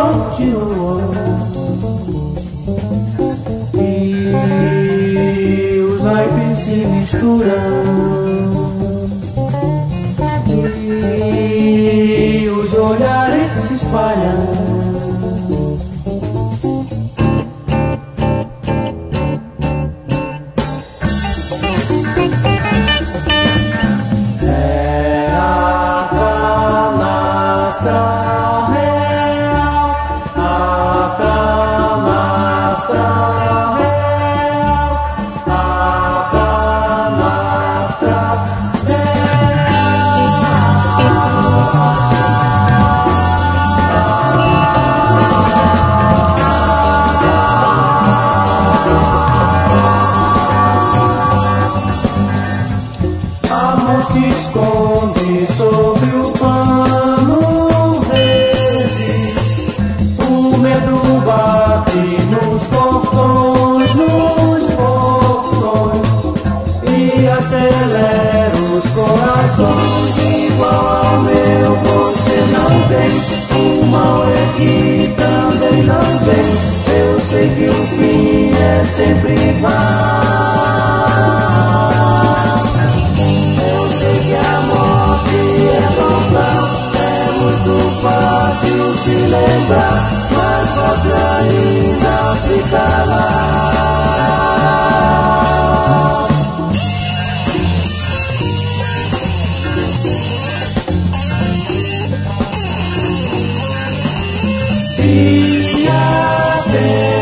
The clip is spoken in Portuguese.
morte no ar. E os naipes se misturam, e os olhares se espalham. Se esconde sobre o pano verde, o medo bate nos portões, e acelera os corações. Igual ao meu você não tem, o mal é que também não vem. Eu sei que o fim é sempre igual. Fácil se lembrar, mais fácil ainda se calar. Dia